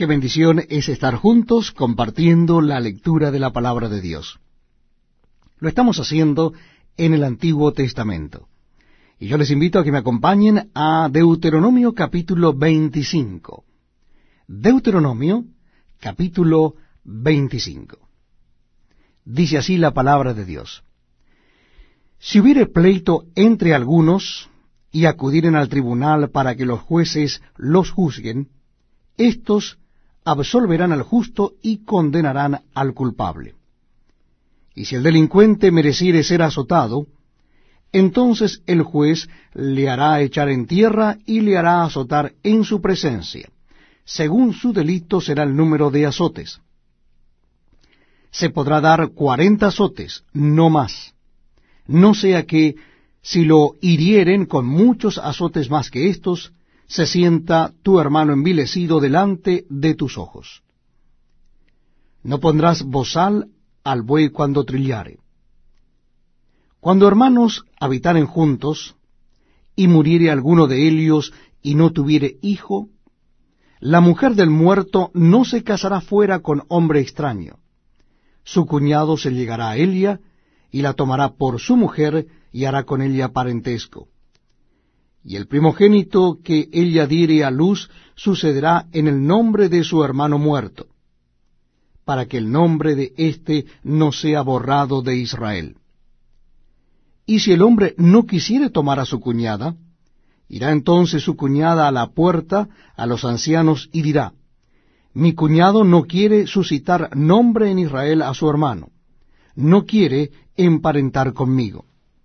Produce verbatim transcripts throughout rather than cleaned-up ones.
Qué bendición es estar juntos compartiendo la lectura de la palabra de Dios. Lo estamos haciendo en el Antiguo Testamento. Y yo les invito a que me acompañen a Deuteronomio capítulo veinticinco. Deuteronomio capítulo veinticinco. Dice así la palabra de Dios. Si hubiere pleito entre algunos y acudieren al tribunal para que los jueces los juzguen, éstos absolverán al justo y condenarán al culpable. Y si el delincuente mereciere ser azotado, entonces el juez le hará echar en tierra y le hará azotar en su presencia. Según su delito será el número de azotes. Se podrá dar cuarenta azotes, no más. No sea que, si lo hirieren con muchos azotes más que estos, se sienta tu hermano envilecido delante de tus ojos. No pondrás bozal al buey cuando trillare. Cuando hermanos habitaren juntos, y muriere alguno de ellos y no tuviere hijo, la mujer del muerto no se casará fuera con hombre extraño. Su cuñado se llegará a ella, y la tomará por su mujer, y hará con ella parentesco. Y el primogénito que ella diere a luz sucederá en el nombre de su hermano muerto, para que el nombre de éste no sea borrado de Israel. Y si el hombre no quisiere tomar a su cuñada, irá entonces su cuñada a la puerta a los ancianos y dirá, mi cuñado no quiere suscitar nombre en Israel a su hermano, no quiere emparentar conmigo.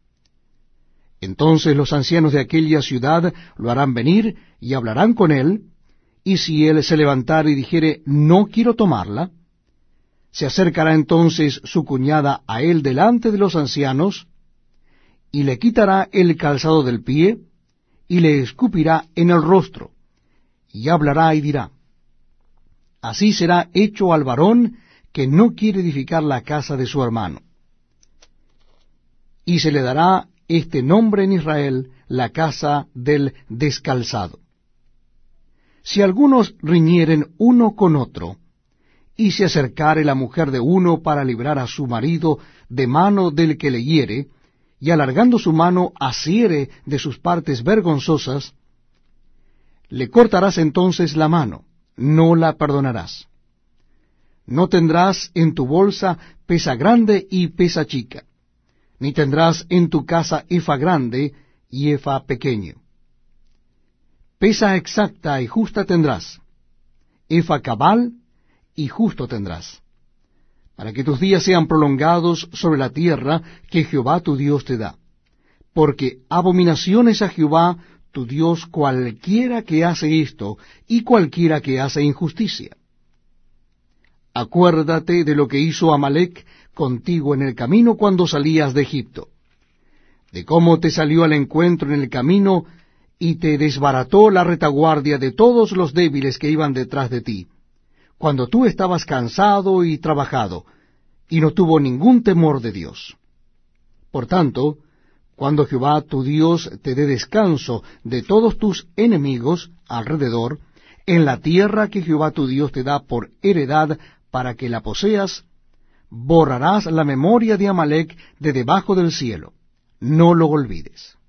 Entonces los ancianos de aquella ciudad lo harán venir y hablarán con él, y si él se levantare y dijere, no quiero tomarla, se acercará entonces su cuñada a él delante de los ancianos, y le quitará el calzado del pie, y le escupirá en el rostro, y hablará y dirá, así será hecho al varón que no quiere edificar la casa de su hermano. Y se le dará este nombre en Israel, la casa del descalzado. Si algunos riñieren uno con otro, y se acercare la mujer de uno para librar a su marido de mano del que le hiere, y alargando su mano asiere de sus partes vergonzosas, le cortarás entonces la mano, no la perdonarás. No tendrás en tu bolsa pesa grande y pesa chica, ni tendrás en tu casa efa grande y efa pequeño. Pesa exacta y justa tendrás, efa cabal y justo tendrás, para que tus días sean prolongados sobre la tierra que Jehová tu Dios te da. Porque abominación es a Jehová tu Dios cualquiera que hace esto, y cualquiera que hace injusticia. Acuérdate de lo que hizo Amalec contigo en el camino cuando salías de Egipto, de cómo te salió al encuentro en el camino y te desbarató la retaguardia de todos los débiles que iban detrás de ti, cuando tú estabas cansado y trabajado, y no tuvo ningún temor de Dios. Por tanto, cuando Jehová tu Dios te dé descanso de todos tus enemigos alrededor, en la tierra que Jehová tu Dios te da por heredad para que la poseas, borrarás la memoria de Amalec de debajo del cielo, no lo olvides.